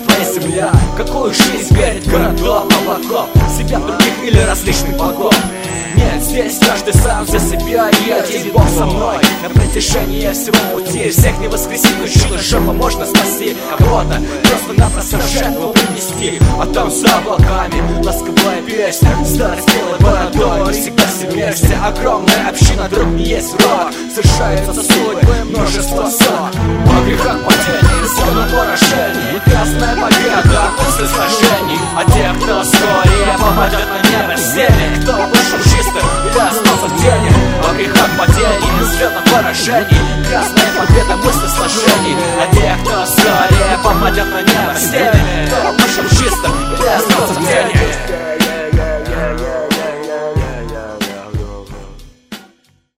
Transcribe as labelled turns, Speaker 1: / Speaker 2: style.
Speaker 1: твоя земля. Какую жизнь верит городов, облаков, себя других или различных богов? Нет, здесь каждый сам за себя, и один Бог со мной. На протяжении всего пути всех не воскресить, но чудо жопа можно спасти. Кого-то просто-напросто в жертву принести. А там за облаками ласковая песня, старость белой бородой, всегда смеешься. Огромная община, друг не есть враг. Сражаются за судьбы множество сот. О грехах падений, зона поражений, грязная победа после сражений. А те, кто вскоре попадет на небо, сели, кто вышел чистым или остался в тени. О грехах падений, взлетах поражений, грязная победа после сражений. А те, кто вскоре попадет на небо, сели,